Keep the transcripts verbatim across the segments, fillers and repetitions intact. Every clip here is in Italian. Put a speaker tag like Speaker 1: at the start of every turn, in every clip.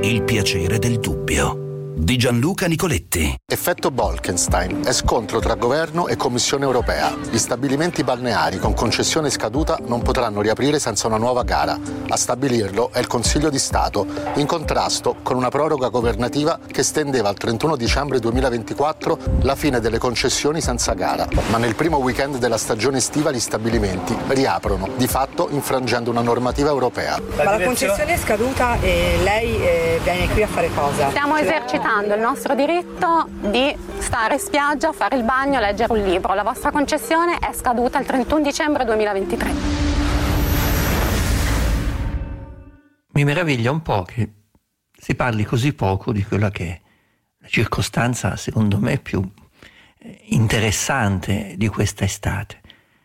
Speaker 1: Il piacere del dubbio di Gianluca Nicoletti.
Speaker 2: Effetto Bolkestein è scontro tra governo e Commissione europea. Gli stabilimenti balneari con concessione scaduta non potranno riaprire senza una nuova gara. A stabilirlo è il Consiglio di Stato, in contrasto con una proroga governativa che stendeva al trentuno dicembre duemilaventiquattro la fine delle concessioni senza gara. Ma nel primo weekend della stagione estiva gli stabilimenti riaprono, di fatto infrangendo una normativa europea.
Speaker 3: Ma la concessione è scaduta e lei eh, viene qui a fare cosa?
Speaker 4: Stiamo esercitando il nostro diritto di stare in spiaggia, fare il bagno, leggere un libro. La vostra concessione è scaduta il trentuno dicembre duemilaventitré.
Speaker 5: Mi meraviglia un po' che si parli così poco di quella che è la circostanza, secondo me, più interessante di questa estate.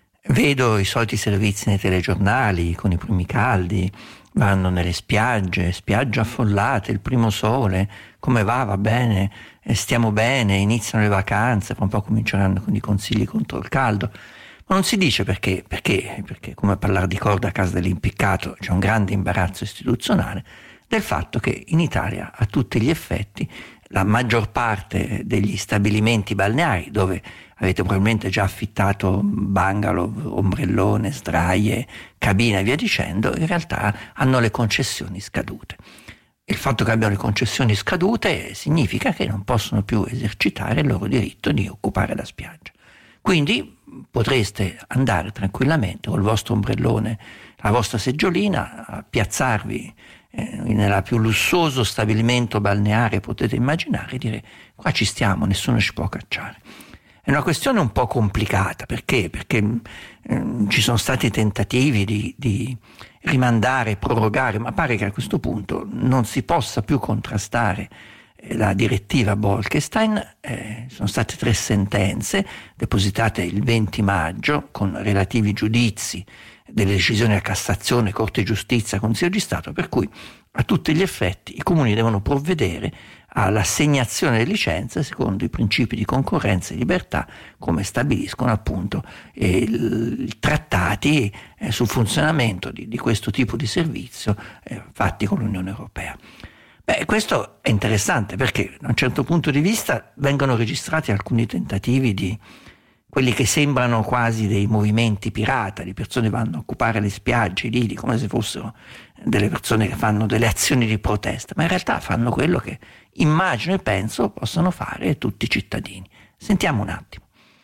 Speaker 5: Vedo i soliti servizi nei telegiornali con i primi caldi, vanno nelle spiagge, spiagge affollate, il primo sole, come va, va bene, stiamo bene, iniziano le vacanze, fra un po' cominceranno con i consigli contro il caldo. Ma non si dice perché, perché, perché come parlare di corda a casa dell'impiccato, c'è un grande imbarazzo istituzionale del fatto che in Italia a tutti gli effetti la maggior parte degli stabilimenti balneari, dove avete probabilmente già affittato bungalow, ombrellone, sdraie, cabine e via dicendo, in realtà hanno le concessioni scadute. Il fatto che abbiano le concessioni scadute significa che non possono più esercitare il loro diritto di occupare la spiaggia. Quindi potreste andare tranquillamente col vostro ombrellone, la vostra seggiolina, a piazzarvi eh, nella più lussuoso stabilimento balneare potete immaginare e dire: qua ci stiamo, nessuno ci può cacciare. È una questione un po' complicata, perché? Perché eh, ci sono stati tentativi di, di rimandare, prorogare, ma pare che a questo punto non si possa più contrastare la direttiva Bolkestein. Eh, sono state tre sentenze depositate il venti maggio con relativi giudizi delle decisioni a Cassazione, Corte di Giustizia, Consiglio di Stato, per cui a tutti gli effetti i comuni devono provvedere all'assegnazione delle licenze secondo i principi di concorrenza e libertà, come stabiliscono appunto eh, i trattati eh, sul funzionamento di, di questo tipo di servizio eh, fatti con l'Unione Europea. Beh, questo è interessante perché da un certo punto di vista vengono registrati alcuni tentativi di quelli che sembrano quasi dei movimenti pirata, di persone che vanno a occupare le spiagge, i lidi, come se fossero delle persone che fanno delle azioni di protesta, ma in realtà fanno quello che immagino e penso possano fare tutti i cittadini. Sentiamo un attimo.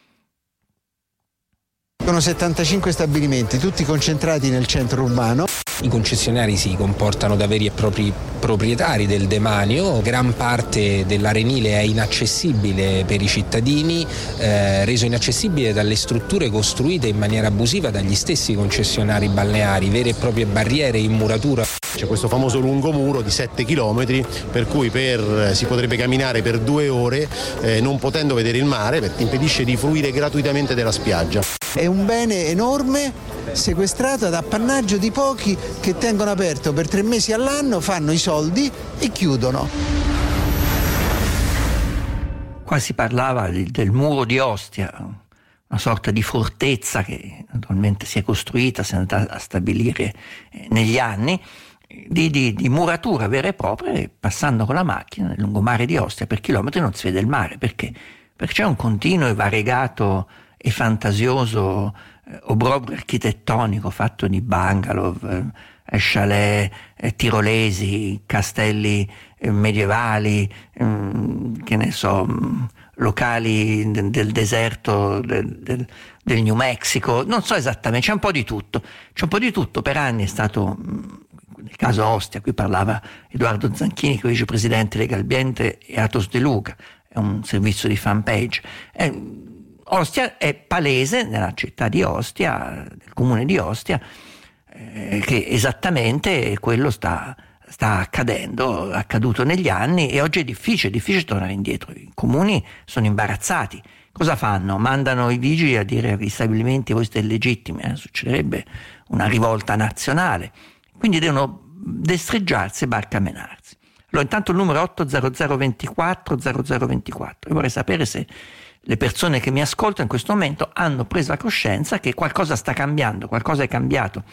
Speaker 6: Sono settantacinque stabilimenti, tutti concentrati nel centro urbano.
Speaker 7: I concessionari si comportano da veri e propri proprietari del demanio, gran parte dell'arenile è inaccessibile per i cittadini, eh, reso inaccessibile dalle strutture costruite in maniera abusiva dagli stessi concessionari balneari, vere e proprie barriere in muratura.
Speaker 8: C'è questo famoso lungomuro di sette chilometri per cui per, si potrebbe camminare per due ore eh, non potendo vedere il mare, perché impedisce di fruire gratuitamente della spiaggia.
Speaker 6: È un bene enorme sequestrato ad appannaggio di pochi che tengono aperto per tre mesi all'anno, fanno i soldi e chiudono.
Speaker 5: Qua si parlava di, del muro di Ostia, una sorta di fortezza che naturalmente si è costruita, si è andata a stabilire eh, negli anni, di, di, di muratura vera e propria, e passando con la macchina nel lungomare di Ostia per chilometri non si vede il mare. Perché? Perché c'è un continuo e variegato e fantasioso eh, obbrobrio architettonico fatto di bungalow, eh, chalet, eh, tirolesi, castelli eh, medievali, ehm, che ne so, mh, locali de- del deserto del, del, del New Mexico, non so esattamente, c'è un po' di tutto. C'è un po' di tutto, per anni è stato, mh, nel caso Ostia, qui parlava Edoardo Zanchini, che è vicepresidente Legalbiente e Atos De Luca, è un servizio di fanpage. Eh, Ostia è palese, nella città di Ostia, nel comune di Ostia, eh, che esattamente quello sta, sta accadendo, è accaduto negli anni, e oggi è difficile, è difficile tornare indietro. I comuni sono imbarazzati. Cosa fanno? Mandano i vigili a dire agli stabilimenti: voi siete illegittimi, eh? Succederebbe una rivolta nazionale. Quindi devono destreggiarsi e barcamenarsi. Allora, intanto il numero otto zero zero ventiquattro zero zero ventiquattro. Io vorrei sapere se le persone che mi ascoltano in questo momento hanno preso la coscienza che qualcosa sta cambiando, qualcosa è cambiato.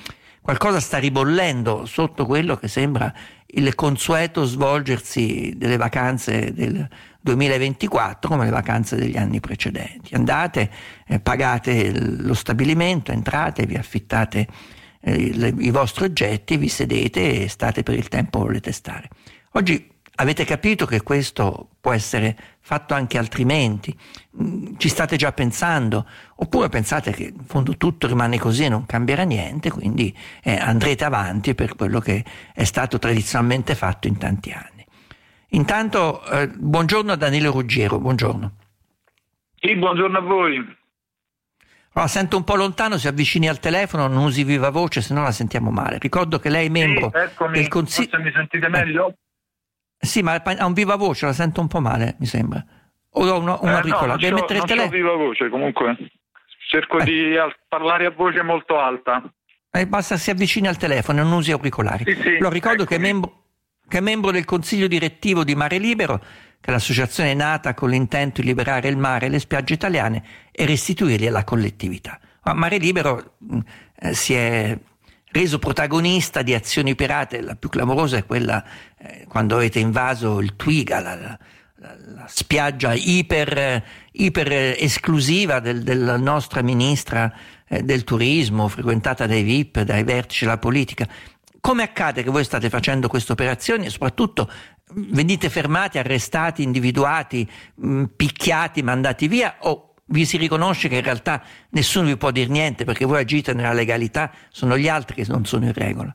Speaker 5: qualcosa sta ribollendo sotto quello che sembra il consueto svolgersi delle vacanze del duemilaventiquattro come le vacanze degli anni precedenti. Andate, eh, pagate lo stabilimento, entrate, vi affittate eh, le, i vostri oggetti, vi sedete e state per il tempo che volete stare. Oggi avete capito che questo può essere fatto anche altrimenti? Ci state già pensando? Oppure pensate che in fondo tutto rimane così e non cambierà niente, quindi eh, andrete avanti per quello che è stato tradizionalmente fatto in tanti anni? Intanto eh, buongiorno a Danilo Ruggiero, buongiorno.
Speaker 9: Sì, buongiorno a voi.
Speaker 5: Allora, sento un po' lontano, si avvicini al telefono, non usi viva voce, se no la sentiamo male. Ricordo che lei è membro
Speaker 9: sì, eccomi,
Speaker 5: del Consiglio.
Speaker 9: Forse mi sentite meglio?
Speaker 5: Eh. Sì, ma ha un viva voce, la sento un po' male, mi sembra. O ho una, una
Speaker 9: eh,
Speaker 5: piccola.
Speaker 9: no,
Speaker 5: Devi
Speaker 9: non
Speaker 5: mettere il telefono.
Speaker 9: viva voce, comunque. Cerco eh. di al- parlare a voce molto alta.
Speaker 5: Eh, basta si avvicini al telefono, non usi auricolari.
Speaker 9: Sì, sì,
Speaker 5: allora, ricordo che è, membro, che è membro del consiglio direttivo di Mare Libero, che è l'associazione nata con l'intento di liberare il mare e le spiagge italiane e restituirli alla collettività. Ma Mare Libero eh, si è reso protagonista di azioni pirate. La più clamorosa è quella eh, quando avete invaso il Twiga, la, la, la spiaggia iper, iper esclusiva del, della nostra ministra eh, del turismo, frequentata dai V I P, dai vertici della politica. Come accade che voi state facendo queste operazioni e soprattutto venite fermati, arrestati, individuati, mh, picchiati, mandati via, o vi si riconosce che in realtà nessuno vi può dire niente perché voi agite nella legalità, sono gli altri che non sono in regola?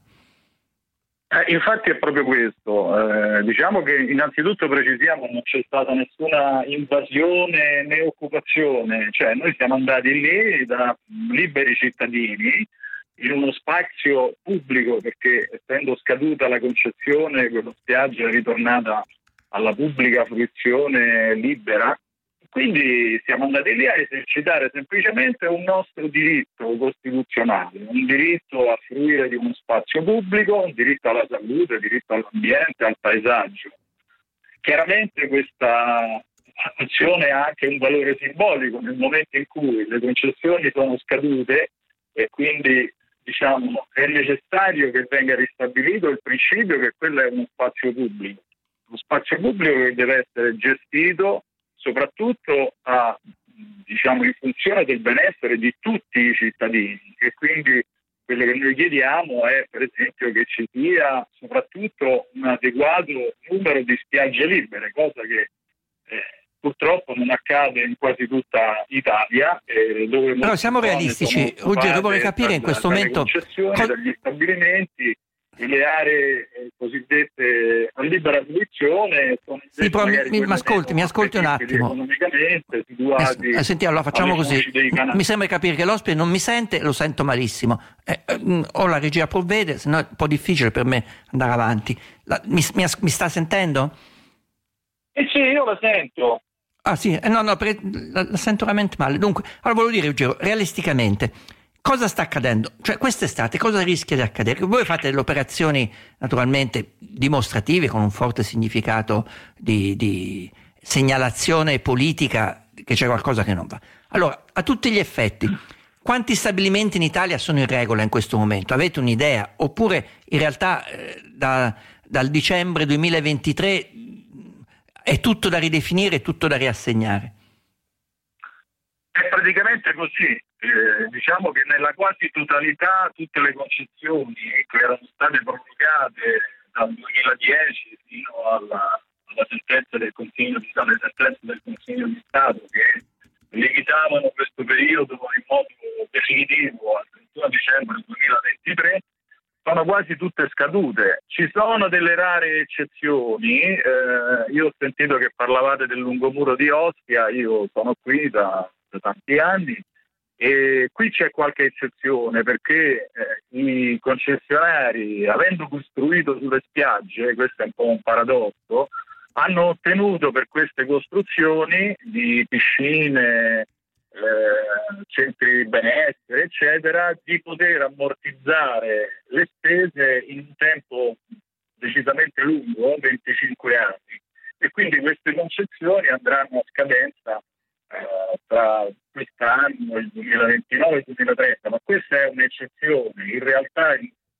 Speaker 9: Eh, infatti è proprio questo. Eh, diciamo che innanzitutto precisiamo non c'è stata nessuna invasione né occupazione, cioè noi siamo andati lì da liberi cittadini in uno spazio pubblico perché essendo scaduta la concessione quella spiaggia è ritornata alla pubblica fruizione libera. Quindi siamo andati lì a esercitare semplicemente un nostro diritto costituzionale, un diritto a fruire di uno spazio pubblico, un diritto alla salute, un diritto all'ambiente, al paesaggio. Chiaramente questa azione ha anche un valore simbolico nel momento in cui le concessioni sono scadute e quindi diciamo è necessario che venga ristabilito il principio che quello è uno spazio pubblico, uno spazio pubblico che deve essere gestito soprattutto a, diciamo, in funzione del benessere di tutti i cittadini e quindi quello che noi chiediamo è per esempio che ci sia soprattutto un adeguato numero di spiagge libere, cosa che eh, purtroppo non accade in quasi tutta Italia. Eh, dove
Speaker 5: Però siamo realistici, Ruggero, vorrei capire in questo momento
Speaker 9: concessioni dagli stabilimenti e le aree eh, cosiddette a libera fruizione sono
Speaker 5: sì, però mi, mi ascolti, mi ascolti un attimo.
Speaker 9: Economicamente situati
Speaker 5: eh, senti, allora facciamo così. Mi sembra capire che l'ospite non mi sente, lo sento malissimo. Eh, eh, o la regia provvede, se no è un po' difficile per me andare avanti. La, mi, mi, mi sta sentendo?
Speaker 9: Eh sì, io la sento.
Speaker 5: Ah sì, eh, no, no, per, la, la sento veramente male. Dunque, allora volevo dire, Ruggero, realisticamente, cosa sta accadendo? Cioè, quest'estate cosa rischia di accadere? Voi fate delle operazioni naturalmente dimostrative con un forte significato di, di segnalazione politica che c'è qualcosa che non va. Allora, a tutti gli effetti, quanti stabilimenti in Italia sono in regola in questo momento? Avete un'idea? Oppure in realtà eh, da, dal dicembre duemilaventitré è tutto da ridefinire, tutto da riassegnare?
Speaker 9: È praticamente così. Eh, diciamo che nella quasi totalità tutte le concessioni che erano state prorogate dal duemiladieci fino alla, alla sentenza del Consiglio di Stato, le sentenze del Consiglio di Stato che limitavano questo periodo in modo definitivo al trentuno dicembre duemilaventitré, sono quasi tutte scadute. Ci sono delle rare eccezioni, eh, io ho sentito che parlavate del lungomuro di Ostia, io sono qui da, da tanti anni e qui c'è qualche eccezione perché eh, i concessionari, avendo costruito sulle spiagge, questo è un po' un paradosso, hanno ottenuto per queste costruzioni di piscine, eh, centri di benessere, eccetera, di poter ammortizzare le spese in un tempo decisamente lungo, venticinque anni. E quindi queste concessioni andranno a scadenza eh, tra quest'anno, il duemilaventinove e il duemilatrenta, ma questa è un'eccezione. In realtà in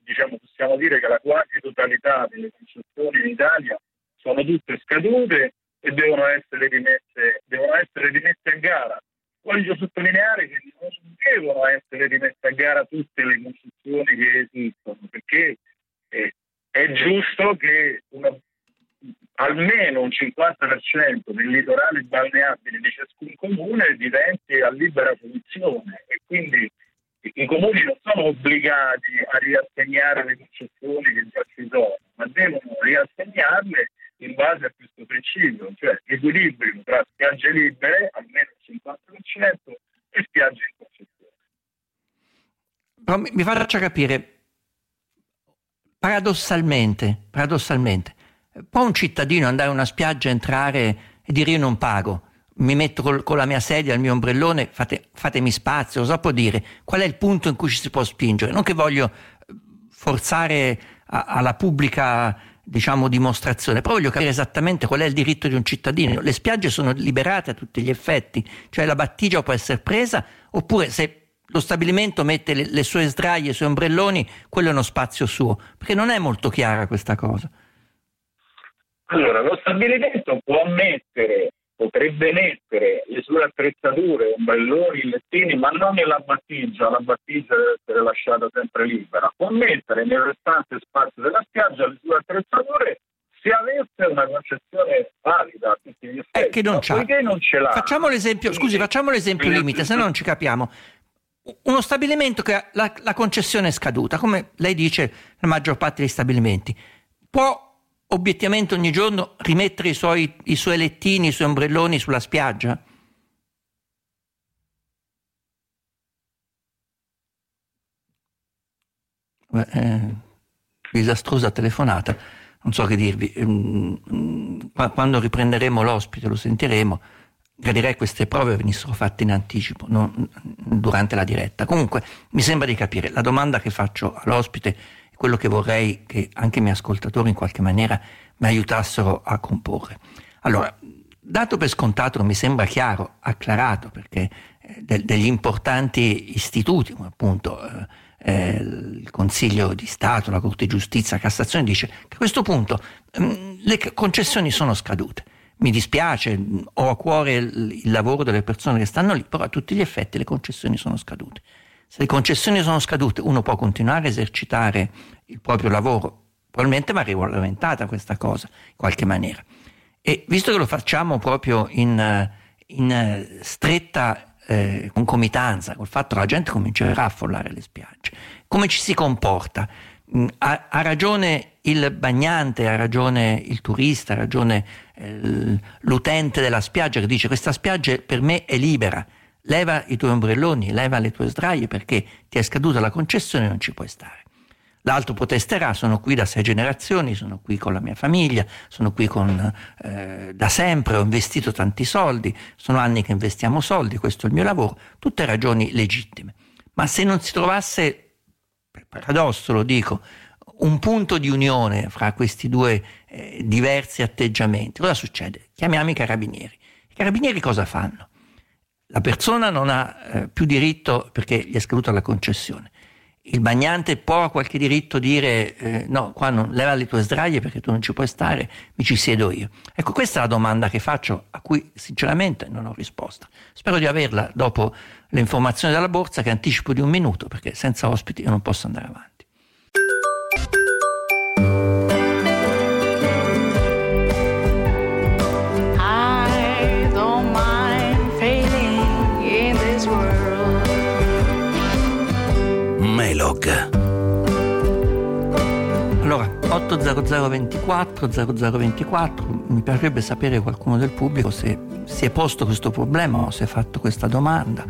Speaker 9: dire che la quasi totalità delle concessioni in Italia sono tutte scadute e devono essere rimesse, devono essere rimesse a gara. Voglio sottolineare che non devono essere rimesse a gara tutte le concessioni che esistono, perché eh, è giusto che una, almeno un cinquanta per cento dei litorali balneabili di ciascun comune diventi a libera fruizione, e quindi i comuni non sono obbligati a riassegnare le concessioni che già ci sono, ma devono riassegnarle in base a questo principio, cioè equilibrio tra spiagge libere, almeno il cinquanta per cento, e spiagge in concessione.
Speaker 5: Però mi, mi faccia capire, paradossalmente, paradossalmente, può un cittadino andare a una spiaggia, entrare e dire io non pago, mi metto col, con la mia sedia, il mio ombrellone, fate, fatemi spazio, cosa può dire? Qual è il punto in cui ci si può spingere? Non che voglio forzare a, alla pubblica, diciamo, dimostrazione, però voglio capire esattamente qual è il diritto di un cittadino. Le spiagge sono liberate a tutti gli effetti, cioè la battigia può essere presa, oppure se lo stabilimento mette le, le sue sdraie, i suoi ombrelloni, quello è uno spazio suo, perché non è molto chiara questa cosa.
Speaker 9: Allora, lo stabilimento può mettere, potrebbe mettere le sue attrezzature, ombrelloni, lettini, ma non nella battigia, la battigia deve essere lasciata sempre libera. Può mettere nel restante spazio della spiaggia le sue attrezzature se avesse una concessione valida a tutti gli effetti.
Speaker 5: È che non c'ha.
Speaker 9: non ce l'ha.
Speaker 5: Facciamo l'esempio, scusi, facciamo l'esempio limite, se no non ci capiamo. Uno stabilimento che ha la, la concessione è scaduta, come lei dice la maggior parte degli stabilimenti, può obiettivamente ogni giorno rimettere i suoi, i suoi lettini, i suoi ombrelloni sulla spiaggia? Beh, eh, disastrosa telefonata, non so che dirvi. Quando riprenderemo l'ospite lo sentiremo, gradirei queste prove venissero fatte in anticipo, non durante la diretta. Comunque mi sembra di capire, la domanda che faccio all'ospite, quello che vorrei che anche i miei ascoltatori in qualche maniera mi aiutassero a comporre. Allora, dato per scontato, mi sembra chiaro, acclarato, perché de- degli importanti istituti, come appunto eh, eh, il Consiglio di Stato, la Corte di Giustizia, la Cassazione, dice che a questo punto mh, le concessioni sono scadute. Mi dispiace, ho a cuore il, il lavoro delle persone che stanno lì, però a tutti gli effetti le concessioni sono scadute. Se le concessioni sono scadute, uno può continuare a esercitare il proprio lavoro, probabilmente va regolamentata questa cosa in qualche maniera. E visto che lo facciamo proprio in, in stretta eh, concomitanza col fatto che la gente comincerà a affollare le spiagge, come ci si comporta? Ha, ha ragione il bagnante, ha ragione il turista, ha ragione eh, l'utente della spiaggia che dice questa spiaggia per me è libera. Leva i tuoi ombrelloni, leva le tue sdraie perché ti è scaduta la concessione e non ci puoi stare. L'altro protesterà, sono qui da sei generazioni, sono qui con la mia famiglia, sono qui con, eh, da sempre, ho investito tanti soldi, sono anni che investiamo soldi, questo è il mio lavoro, tutte ragioni legittime. Ma se non si trovasse, per paradosso lo dico, un punto di unione fra questi due eh, diversi atteggiamenti, cosa succede? Chiamiamo i carabinieri. I carabinieri cosa fanno? La persona non ha eh, più diritto perché gli è scaduta la concessione. Il bagnante può a qualche diritto dire eh, no, qua non leva le tue sdraie perché tu non ci puoi stare, mi ci siedo io. Ecco, questa è la domanda che faccio, a cui sinceramente non ho risposta. Spero di averla dopo le informazioni dalla borsa, che anticipo di un minuto, perché senza ospiti io non posso andare avanti. Allora, otto zero zero ventiquattro zero zero ventiquattro, mi piacerebbe sapere qualcuno del pubblico se si è posto questo problema o si è fatto questa domanda.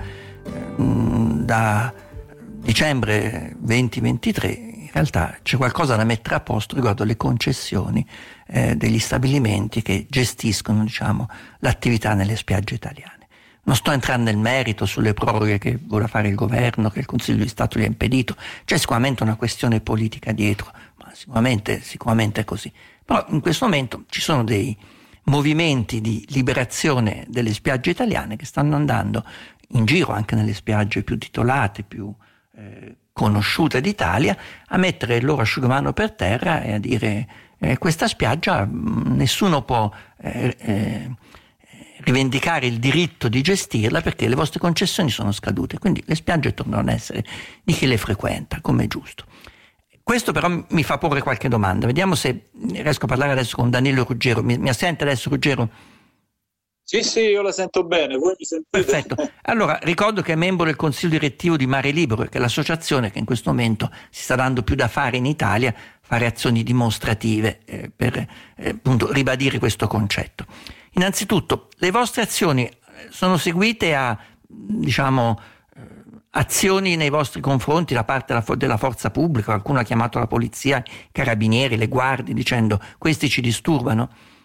Speaker 5: Da dicembre duemilaventitré in realtà c'è qualcosa da mettere a posto riguardo alle concessioni eh, degli stabilimenti che gestiscono, diciamo, l'attività nelle spiagge italiane. Non sto entrando nel merito sulle proroghe che vuole fare il governo, che il Consiglio di Stato gli ha impedito, c'è sicuramente una questione politica dietro, ma sicuramente, sicuramente è così. Però in questo momento ci sono dei movimenti di liberazione delle spiagge italiane che stanno andando in giro anche nelle spiagge più titolate, più eh, conosciuta d'Italia, a mettere il loro asciugamano per terra e a dire eh, questa spiaggia mh, nessuno può eh, eh, rivendicare il diritto di gestirla perché le vostre concessioni sono scadute, quindi le spiagge tornano a essere di chi le frequenta, come è giusto. Questo però mi fa porre qualche domanda, vediamo se riesco a parlare adesso con Danilo Ruggero. Mi, mi assente adesso, Ruggero?
Speaker 10: Sì, sì, io la sento bene, voi mi sentite?
Speaker 5: Perfetto. Allora, ricordo che è membro del consiglio direttivo di Mare Libero, che è l'associazione che in questo momento si sta dando più da fare in Italia, fare azioni dimostrative eh, per eh, appunto ribadire questo concetto. Innanzitutto, le vostre azioni sono seguite a, diciamo, azioni nei vostri confronti da parte della, della forza pubblica? Qualcuno ha chiamato la polizia, i carabinieri, le guardie dicendo questi ci disturbano?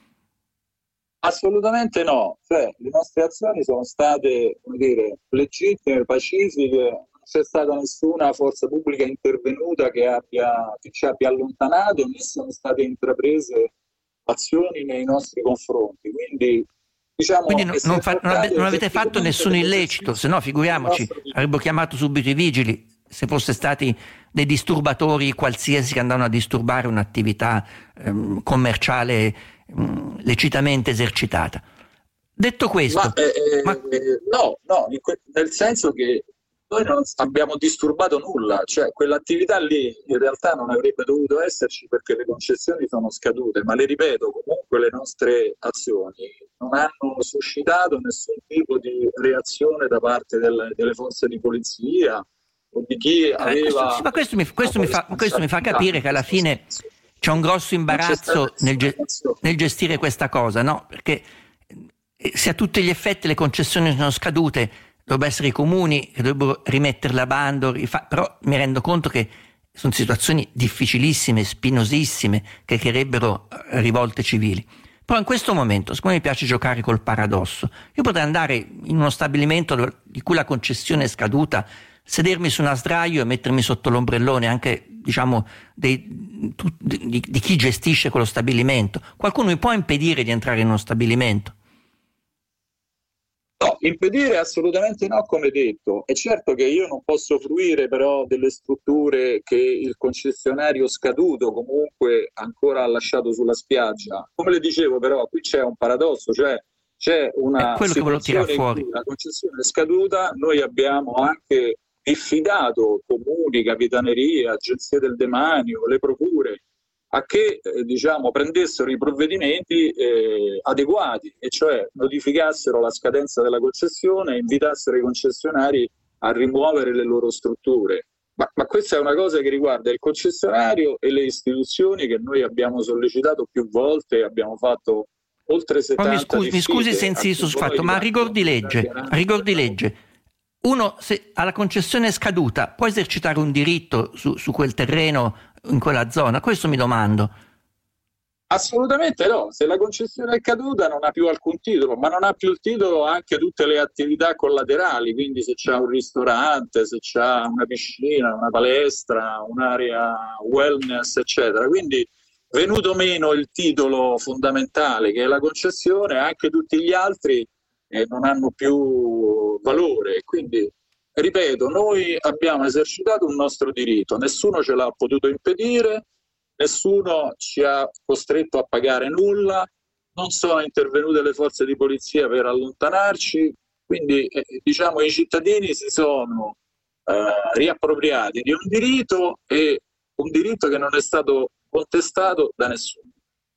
Speaker 10: Assolutamente no, cioè, le nostre azioni sono state, come dire, legittime, pacifiche, non c'è stata nessuna forza pubblica intervenuta che, abbia, che ci abbia allontanato, né sono state intraprese azioni nei nostri confronti, quindi diciamo
Speaker 5: quindi non, non, fa, non, avete, non avete fatto nessun illecito, se no figuriamoci, avrebbero chiamato subito i vigili se fosse stati dei disturbatori qualsiasi che andavano a disturbare un'attività ehm, commerciale ehm, lecitamente esercitata. Detto questo,
Speaker 10: ma, eh,
Speaker 5: ma...
Speaker 10: no, no, que- nel senso che noi non abbiamo disturbato nulla, cioè quell'attività lì in realtà non avrebbe dovuto esserci perché le concessioni sono scadute, ma le ripeto, comunque le nostre azioni non hanno suscitato nessun tipo di reazione da parte del, delle forze di polizia o di chi aveva...
Speaker 5: Eh, questo, sì, ma questo mi, questo, mi fa, questo mi fa capire che alla fine c'è un grosso imbarazzo nel, ge- nel gestire questa cosa, no? Perché se a tutti gli effetti le concessioni sono scadute, dovrebbero essere i comuni che dovrebbero rimetterle a bando, rifa- però mi rendo conto che sono situazioni difficilissime, spinosissime, che creerebbero rivolte civili. Però in questo momento, siccome mi piace giocare col paradosso, io potrei andare in uno stabilimento di cui la concessione è scaduta, sedermi su una sdraio e mettermi sotto l'ombrellone anche, diciamo, dei, tu, di, di chi gestisce quello stabilimento. Qualcuno mi può impedire di entrare in uno stabilimento?
Speaker 10: No, impedire assolutamente no, come detto. È certo che io non posso fruire però delle strutture che il concessionario scaduto comunque ancora ha lasciato sulla spiaggia. Come le dicevo però, qui c'è un paradosso, cioè c'è una situazione in cui la concessione è scaduta, noi abbiamo anche diffidato comuni, capitanerie, agenzie del demanio, le procure, a che eh, diciamo prendessero i provvedimenti eh, adeguati, e cioè notificassero la scadenza della concessione e invitassero i concessionari a rimuovere le loro strutture. Ma, ma questa è una cosa che riguarda il concessionario e le istituzioni che noi abbiamo sollecitato più volte, abbiamo fatto oltre settanta.
Speaker 5: Mi scusi, mi scusi se insisto sul fatto, ma a rigor di legge, a rigor di legge, uno se alla concessione scaduta può esercitare un diritto su, su quel terreno, in quella zona? Questo mi domando.
Speaker 10: Assolutamente no, se la concessione è caduta non ha più alcun titolo, ma non ha più il titolo anche tutte le attività collaterali, quindi se c'è un ristorante, se c'è una piscina, una palestra, un'area wellness, eccetera. Quindi venuto meno il titolo fondamentale che è la concessione, anche tutti gli altri eh, non hanno più valore. Quindi ripeto, noi abbiamo esercitato un nostro diritto, nessuno ce l'ha potuto impedire, nessuno ci ha costretto a pagare nulla, non sono intervenute le forze di polizia per allontanarci, quindi eh, diciamo i cittadini si sono eh, riappropriati di un diritto, e un diritto che non è stato contestato da nessuno.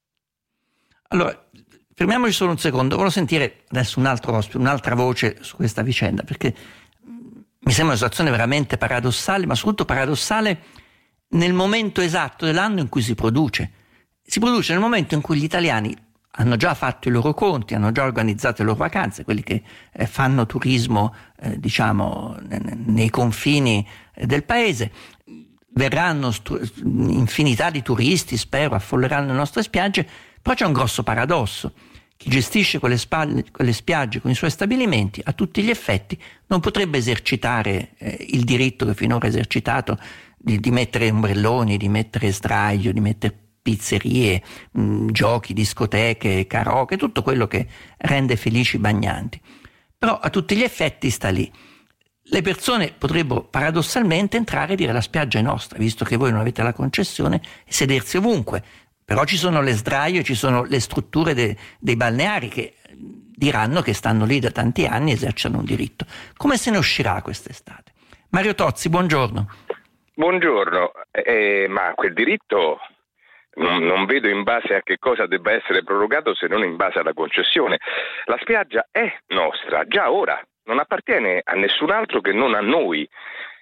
Speaker 5: Allora, fermiamoci solo un secondo, voglio sentire adesso un altro ospite, un'altra voce su questa vicenda, perché mi sembra una situazione veramente paradossale, ma soprattutto paradossale nel momento esatto dell'anno in cui si produce. Si produce nel momento in cui gli italiani hanno già fatto i loro conti, hanno già organizzato le loro vacanze, quelli che eh, fanno turismo eh, diciamo n- nei confini eh, del paese. Verranno stu- infinità di turisti, spero, affolleranno le nostre spiagge, però c'è un grosso paradosso. Chi gestisce quelle, spalle, quelle spiagge con i suoi stabilimenti, a tutti gli effetti, non potrebbe esercitare eh, il diritto che finora ha esercitato di, di mettere ombrelloni, di mettere sdraio, di mettere pizzerie, mh, giochi, discoteche, karaoke, tutto quello che rende felici i bagnanti. Però a tutti gli effetti sta lì. le persone potrebbero paradossalmente entrare e dire la spiaggia è nostra, visto che voi non avete la concessione, e sedersi ovunque. Però ci sono le sdraio, ci sono le strutture de, dei balneari che diranno che stanno lì da tanti anni e esercitano un diritto. Come se ne uscirà quest'estate? Mario Tozzi, buongiorno.
Speaker 11: Buongiorno, eh, ma quel diritto non, non vedo in base a che cosa debba essere prorogato se non in base alla concessione. La spiaggia è nostra, già ora, non appartiene a nessun altro che non a noi.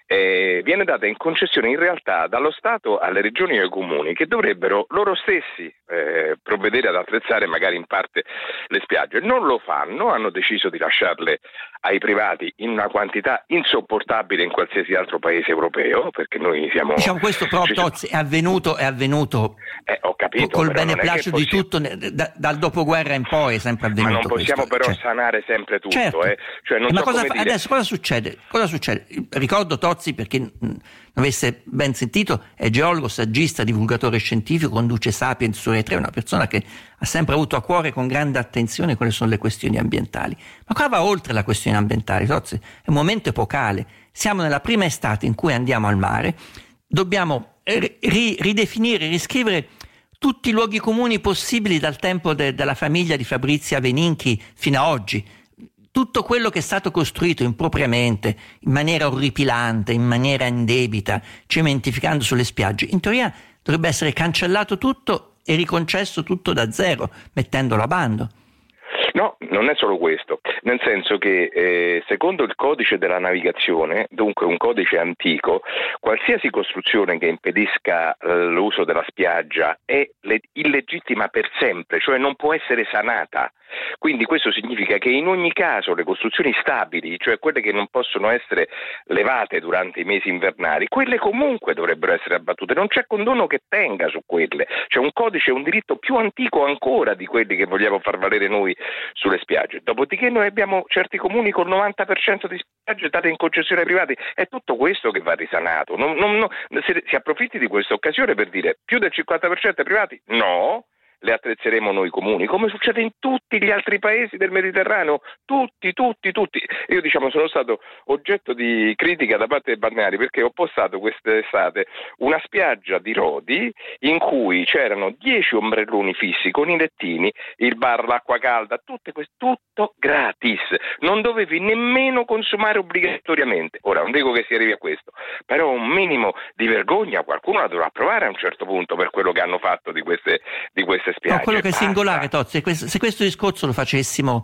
Speaker 11: Eh, viene data in concessione in realtà dallo Stato alle regioni e ai comuni, che dovrebbero loro stessi eh, provvedere ad attrezzare magari in parte le spiagge. Non lo fanno, hanno deciso di lasciarle ai privati in una quantità insopportabile in qualsiasi altro paese europeo, perché noi siamo...
Speaker 5: Diciamo questo però, Tozzi, è avvenuto, è avvenuto
Speaker 11: eh, ho capito,
Speaker 5: col beneplacito di
Speaker 11: possiamo...
Speaker 5: tutto, da, dal dopoguarra in poi è sempre avvenuto.
Speaker 11: Ma non possiamo
Speaker 5: questo.
Speaker 11: però
Speaker 5: Cioè,
Speaker 11: sanare sempre tutto.
Speaker 5: certo.
Speaker 11: Eh. Cioè, non
Speaker 5: Ma
Speaker 11: so
Speaker 5: cosa
Speaker 11: come
Speaker 5: fa,
Speaker 11: dire...
Speaker 5: adesso cosa succede? Cosa succede? Ricordo Tozzi, perché non avesse ben sentito, è geologo, saggista, divulgatore scientifico, conduce Sapiens su Rai tre, una persona che ha sempre avuto a cuore con grande attenzione quali sono le questioni ambientali. Ma qua va oltre la questione ambientale, Tozzi, è un momento epocale. Siamo nella prima estate in cui andiamo al mare, dobbiamo ri- ridefinire, riscrivere tutti i luoghi comuni possibili dal tempo de- della famiglia di Fabrizia Veninchi fino a oggi. Tutto quello che è stato costruito impropriamente, in maniera orripilante, in maniera indebita, cementificando sulle spiagge, in teoria dovrebbe essere cancellato tutto e riconcesso tutto da zero, mettendolo a bando.
Speaker 11: No, non è solo questo, nel senso che eh, secondo il codice della navigazione, dunque un codice antico, qualsiasi costruzione che impedisca eh, l'uso della spiaggia è le- illegittima per sempre, cioè non può essere sanata. Quindi questo significa che in ogni caso le costruzioni stabili, cioè quelle che non possono essere levate durante i mesi invernali, quelle comunque dovrebbero essere abbattute, non c'è condono che tenga su quelle, c'è un codice, un diritto più antico ancora di quelli che vogliamo far valere noi sulle spiagge. Dopodiché noi abbiamo certi comuni con il novanta per cento di spiagge date in concessione ai privati, è tutto questo che va risanato. Non, non, non, si, si approfitti di questa occasione per dire più del cinquanta per cento ai privati? No. Le attrezzeremo noi comuni, come succede in tutti gli altri paesi del Mediterraneo, tutti, tutti, tutti. Io diciamo sono stato oggetto di critica da parte dei balneari perché ho postato quest'estate una spiaggia di Rodi in cui c'erano dieci ombrelloni fissi con i lettini, il bar, l'acqua calda, tutte queste, tutto gratis, non dovevi nemmeno consumare obbligatoriamente. Ora non dico che si arrivi a questo, però un minimo di vergogna qualcuno la dovrà provare a un certo punto per quello che hanno fatto di queste, di queste spiagge.
Speaker 5: No, quello che è
Speaker 11: basta.
Speaker 5: singolare, Tozzi, se questo discorso lo facessimo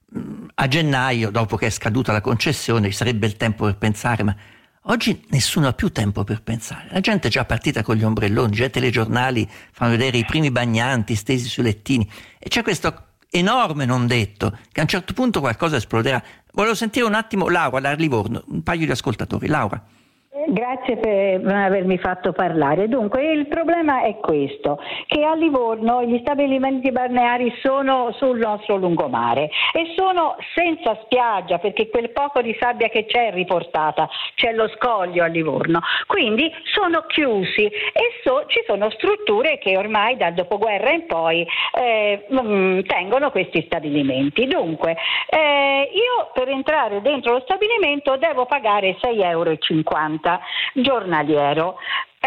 Speaker 5: a gennaio, dopo che è scaduta la concessione, ci sarebbe il tempo per pensare, ma oggi nessuno ha più tempo per pensare. La gente è già partita con gli ombrelloni, già i telegiornali fanno vedere i primi bagnanti stesi sui lettini e c'è questo enorme non detto che a un certo punto qualcosa esploderà. Volevo sentire un attimo Laura da Livorno, un paio di ascoltatori. Laura.
Speaker 12: Grazie per avermi fatto parlare. Dunque, il problema è questo, che a Livorno gli stabilimenti balneari sono sul nostro lungomare e sono senza spiaggia, perché quel poco di sabbia che c'è è riportata, c'è lo scoglio a Livorno, quindi sono chiusi e so, ci sono strutture che ormai dal dopoguerra in poi eh, tengono questi stabilimenti. Dunque, eh, io per entrare dentro lo stabilimento devo pagare sei euro e cinquanta giornaliero,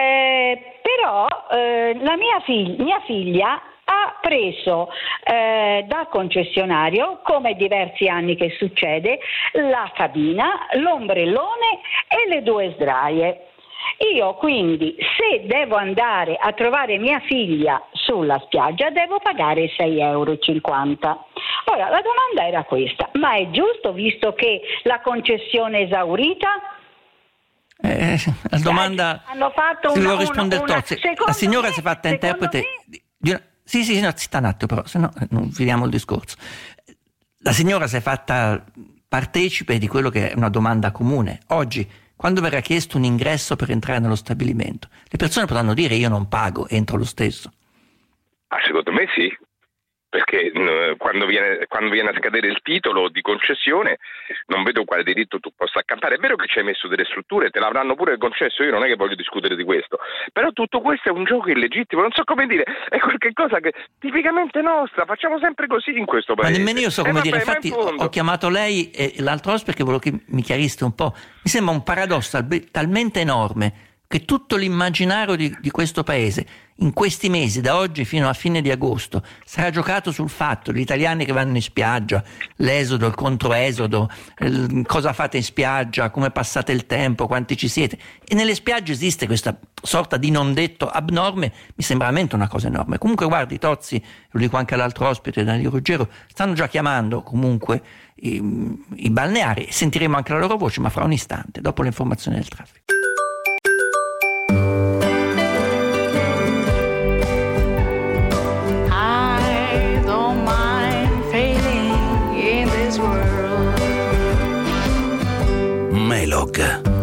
Speaker 12: eh, però eh, la mia, fig- mia figlia ha preso eh, dal concessionario, come diversi anni che succede, la cabina, l'ombrellone e le due sdraie. Io quindi, se devo andare a trovare mia figlia sulla spiaggia, devo pagare sei euro e cinquanta. Ora, la domanda era questa: ma è giusto, visto che la concessione è esaurita?
Speaker 5: Eh, la domanda
Speaker 12: hanno fatto
Speaker 5: si
Speaker 12: una,
Speaker 5: lo risponde il Tozzi. La signora
Speaker 12: me,
Speaker 5: si è fatta interprete me... di una... sì sì no, zitta un attimo, però se no non finiamo il discorso. La signora si è fatta partecipe di quello che è una domanda comune. Oggi, quando verrà chiesto un ingresso per entrare nello stabilimento, le persone potranno dire io non pago, entro lo stesso.
Speaker 11: Ah, secondo me sì. perché eh, quando, viene, quando viene a scadere il titolo di concessione non vedo quale diritto tu possa accampare. È vero che ci hai messo delle strutture, te l'avranno pure concesso, io non è che voglio discutere di questo, però tutto questo è un gioco illegittimo, non so come dire, è qualche cosa che tipicamente nostra, facciamo sempre così in questo paese.
Speaker 5: Ma nemmeno io so come
Speaker 11: eh,
Speaker 5: dire,
Speaker 11: vabbè,
Speaker 5: infatti
Speaker 11: in fondo...
Speaker 5: ho chiamato lei e l'altro ospite perché volevo che mi chiariste un po'. Mi sembra un paradosso talmente enorme che tutto l'immaginario di, di questo paese in questi mesi, da oggi fino a fine di agosto, sarà giocato sul fatto gli italiani che vanno in spiaggia, l'esodo, il controesodo, il, cosa fate in spiaggia, come passate il tempo, quanti ci siete. E nelle spiagge esiste questa sorta di non detto abnorme, mi sembra veramente una cosa enorme. Comunque guardi, Tozzi, lo dico anche all'altro ospite, Danilo Ruggero, stanno già chiamando comunque i, i balneari, sentiremo anche la loro voce, ma fra un istante, dopo le informazioni del traffico.
Speaker 1: Melog.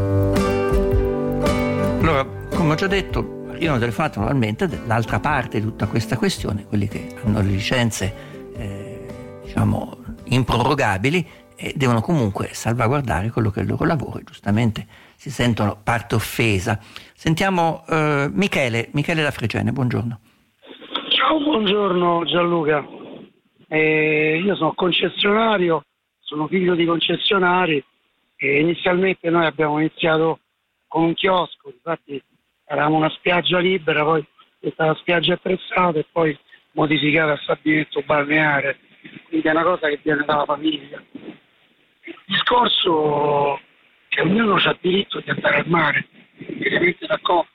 Speaker 5: Allora, come ho già detto, arrivano telefonate normalmente dall'altra parte di tutta questa questione, quelli che hanno le licenze eh, diciamo improrogabili e devono comunque salvaguardare quello che è il loro lavoro e giustamente si sentono parte offesa. Sentiamo eh, Michele, Michele da Fregene, buongiorno.
Speaker 13: Ciao, buongiorno Gianluca. Eh, io sono concessionario, sono figlio di concessionari e inizialmente noi abbiamo iniziato con un chiosco, infatti eravamo una spiaggia libera, poi questa spiaggia attrezzata e poi modificata a stabilimento balneare, quindi è una cosa che viene dalla famiglia. Il discorso che ognuno ha diritto di andare al mare, ovviamente d'accordo,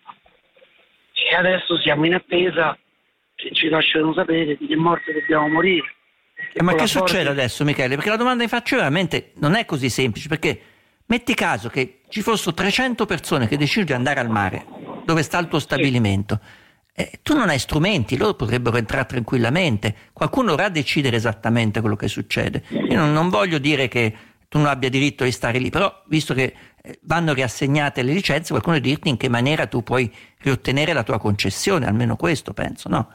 Speaker 13: e adesso siamo in attesa che ci lasciano sapere di che morte dobbiamo morire.
Speaker 5: Eh, ma che succede adesso, Michele? Perché la domanda che faccio veramente non è così semplice, perché metti caso che ci fossero trecento persone che decidono di andare al mare, dove sta il tuo stabilimento, eh, tu non hai strumenti, loro potrebbero entrare tranquillamente, qualcuno dovrà decidere esattamente quello che succede. Io non, non voglio dire che tu non abbia diritto di stare lì, però visto che eh, vanno riassegnate le licenze, qualcuno deve dirti in che maniera tu puoi riottenere la tua concessione, almeno questo penso, no?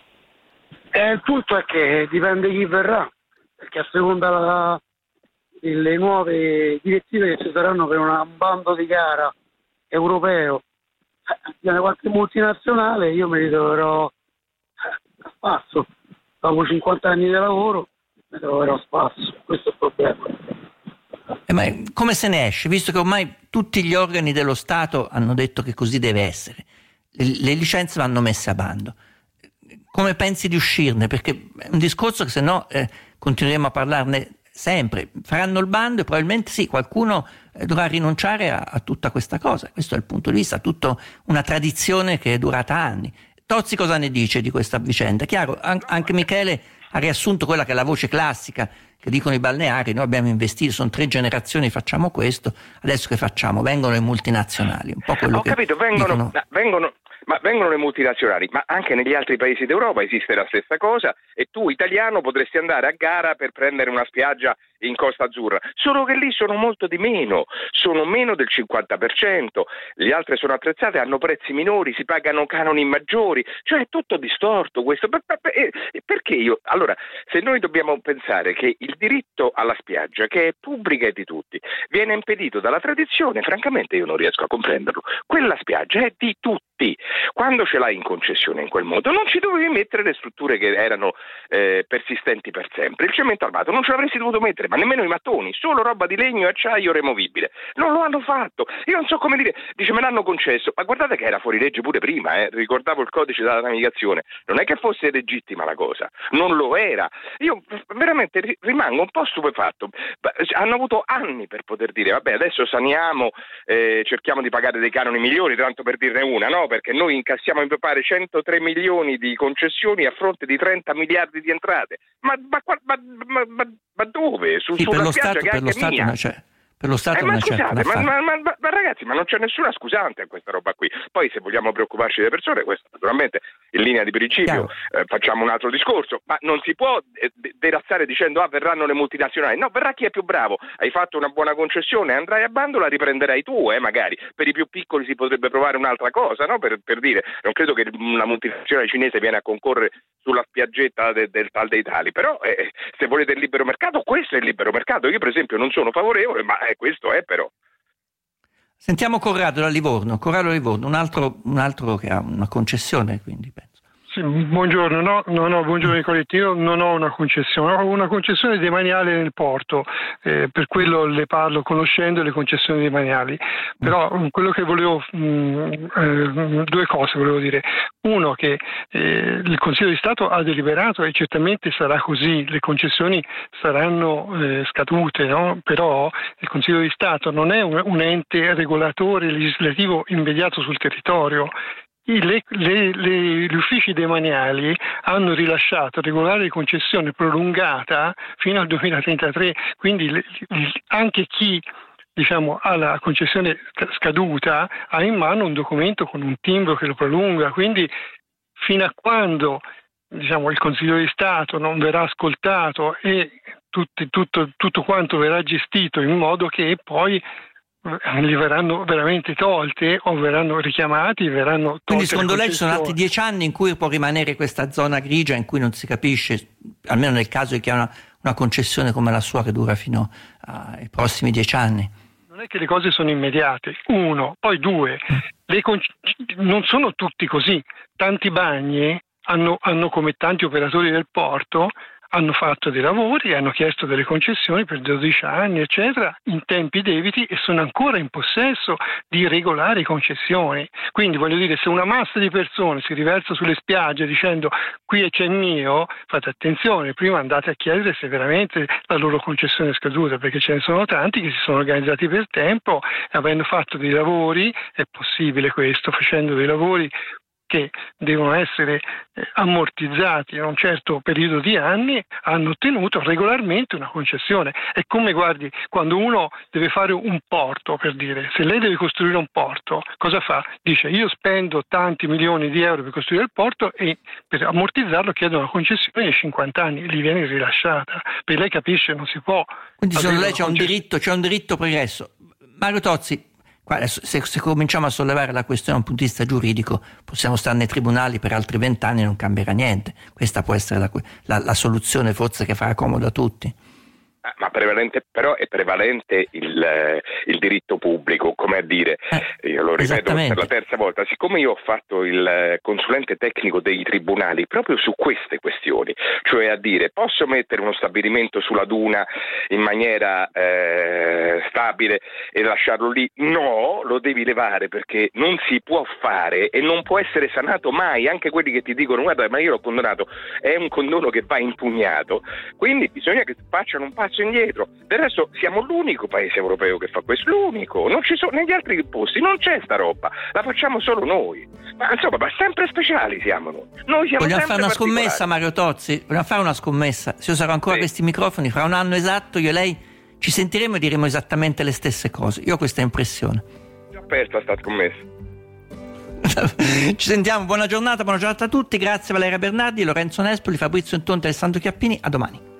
Speaker 13: Eh, il punto è che dipende chi verrà, perché a seconda la, delle nuove direttive che ci saranno per una, un bando di gara europeo, eh, viene qualche multinazionale, io mi ritroverò eh, a spasso, dopo cinquanta anni di lavoro mi troverò a spasso, questo è il problema.
Speaker 5: Eh, ma come se ne esce, visto che ormai tutti gli organi dello Stato hanno detto che così deve essere, le, le licenze vanno messe a bando? Come pensi di uscirne? Perché è un discorso che se no eh, continueremo a parlarne sempre. Faranno il bando e probabilmente sì, qualcuno eh, dovrà rinunciare a, a tutta questa cosa. Questo è il punto di vista, tutta una tradizione che è durata anni. Tozzi cosa ne dice di questa vicenda? Chiaro, an- anche Michele ha riassunto quella che è la voce classica che dicono i balneari, noi abbiamo investito, sono tre generazioni, facciamo questo, adesso che facciamo? Vengono le multinazionali, un po' quello
Speaker 11: Ho
Speaker 5: che
Speaker 11: capito, vengono,
Speaker 5: dicono...
Speaker 11: vengono, ma vengono le multinazionali, ma anche negli altri paesi d'Europa esiste la stessa cosa e tu italiano potresti andare a gara per prendere una spiaggia in Costa Azzurra, solo che lì sono molto di meno, sono meno del cinquanta per cento, le altre sono attrezzate, hanno prezzi minori, si pagano canoni maggiori, cioè è tutto distorto questo. Perché io? Allora, se noi dobbiamo pensare che il diritto alla spiaggia, che è pubblica e di tutti, viene impedito dalla tradizione, francamente io non riesco a comprenderlo. Quella spiaggia è di tutti. Quando ce l'hai in concessione in quel modo non ci dovevi mettere le strutture che erano eh, persistenti per sempre. Il cemento armato non ce l'avresti dovuto mettere, ma nemmeno i mattoni, solo roba di legno e acciaio removibile. Non lo hanno fatto. Io non so come dire, dice me l'hanno concesso, ma guardate che era fuori legge pure prima, eh. Ricordavo il codice della navigazione, non è che fosse legittima la cosa, non lo era. Io veramente rimango un po' stupefatto. Hanno avuto anni per poter dire vabbè adesso saniamo, eh, cerchiamo di pagare dei canoni migliori, tanto per dirne una, no? Perché noi incassiamo in pare centotré milioni di concessioni a fronte di trenta miliardi di entrate. Ma, ma, ma, ma, ma, ma dove? Su,
Speaker 5: sì,
Speaker 11: sulla
Speaker 5: per lo
Speaker 11: spiaggia
Speaker 5: Stato,
Speaker 11: che
Speaker 5: per
Speaker 11: è
Speaker 5: lo
Speaker 11: anche
Speaker 5: Stato
Speaker 11: mia.
Speaker 5: non c'è. Per lo Stato
Speaker 11: eh,
Speaker 5: non
Speaker 11: ma
Speaker 5: c'è
Speaker 11: scusate,
Speaker 5: da
Speaker 11: ma,
Speaker 5: fare.
Speaker 11: ma, ma, ma ragazzi, ma non c'è nessuna scusante a questa roba qui. Poi se vogliamo preoccuparci delle persone, questo naturalmente in linea di principio eh, facciamo un altro discorso, ma non si può eh, derazzare dicendo ah verranno le multinazionali, no, verrà chi è più bravo, hai fatto una buona concessione, andrai a bando, la riprenderai tu, eh, magari per i più piccoli si potrebbe provare un'altra cosa, no? per, per dire, non credo che una multinazionale cinese viene a concorrere sulla spiaggetta de, del tal dei tali, però eh, se volete il libero mercato, questo è il libero mercato, io per esempio non sono favorevole, ma eh, questo è però.
Speaker 5: Sentiamo Corrado da Livorno. Corrado da Livorno, un altro, un altro che ha una concessione, quindi penso.
Speaker 14: Sì, buongiorno, no, no, no, buongiorno Nicoletti, io non ho una concessione, ho una concessione demaniale nel porto, eh, per quello le parlo conoscendo le concessioni demaniali, però quello che volevo, mh, eh, due cose volevo dire, uno che eh, il Consiglio di Stato ha deliberato e certamente sarà così, le concessioni saranno eh, scadute, no? Però il Consiglio di Stato non è un, un ente regolatore legislativo immediato sul territorio. Le, le, le, gli uffici demaniali hanno rilasciato regolare di concessione prolungata fino al duemilatrentatré, quindi le, anche chi diciamo, ha la concessione scaduta ha in mano un documento con un timbro che lo prolunga, quindi fino a quando diciamo, il Consiglio di Stato non verrà ascoltato e tutti, tutto, tutto quanto verrà gestito in modo che poi li verranno veramente tolte o verranno richiamati, verranno tolte.
Speaker 5: Quindi secondo lei ci sono altri dieci anni in cui può rimanere questa zona grigia in cui non si capisce, almeno nel caso di chi ha una, una concessione come la sua che dura fino ai prossimi dieci anni?
Speaker 14: Non è che le cose sono immediate, uno, poi due, le con- non sono tutti così, tanti bagni hanno, hanno come tanti operatori del porto hanno fatto dei lavori, hanno chiesto delle concessioni per dodici anni, eccetera, in tempi debiti e sono ancora in possesso di regolari concessioni. Quindi voglio dire, se una massa di persone si riversa sulle spiagge dicendo qui c'è mio, fate attenzione, prima andate a chiedere se veramente la loro concessione è scaduta, perché ce ne sono tanti che si sono organizzati per tempo e avendo fatto dei lavori, è possibile questo, facendo dei lavori che devono essere ammortizzati in un certo periodo di anni, hanno ottenuto regolarmente una concessione. È come, guardi, quando uno deve fare un porto, per dire, se lei deve costruire un porto, cosa fa? Dice io spendo tanti milioni di euro per costruire il porto e per ammortizzarlo chiedo una concessione di cinquanta anni, gli viene rilasciata. Per lei capisce, non si può.
Speaker 5: Quindi secondo lei c'è un diritto, c'è un diritto pregresso. Mario Tozzi, Se, se cominciamo a sollevare la questione da un punto di vista giuridico, possiamo stare nei tribunali per altri vent'anni e non cambierà niente. Questa può essere la, la, la soluzione forse che farà comodo a tutti.
Speaker 11: Ma prevalente, però è prevalente il, il diritto pubblico, come a dire, eh, io lo ripeto per la terza volta, siccome io ho fatto il consulente tecnico dei tribunali proprio su queste questioni, cioè a dire posso mettere uno stabilimento sulla duna in maniera eh, stabile e lasciarlo lì? No, lo devi levare perché non si può fare e non può essere sanato mai, anche quelli che ti dicono guarda ma io l'ho condonato, è un condono che va impugnato, quindi bisogna che facciano un passo indietro. Del resto siamo l'unico paese europeo che fa questo, l'unico, non ci sono negli altri posti, non c'è sta roba, la facciamo solo noi. Ma insomma, ma sempre speciali siamo noi. Noi siamo
Speaker 5: Vogliamo
Speaker 11: sempre
Speaker 5: fare una scommessa, Mario Tozzi? Vogliamo fare una scommessa? Se io sarò ancora sì. questi microfoni, fra un anno esatto, io e lei ci sentiremo e diremo esattamente le stesse cose. Io ho questa impressione.
Speaker 11: Già persa sta scommessa.
Speaker 5: Ci sentiamo, buona giornata, buona giornata a tutti. Grazie Valeria Bernardi, Lorenzo Nespoli, Fabrizio Intonti e Alessandro Chiappini. A domani.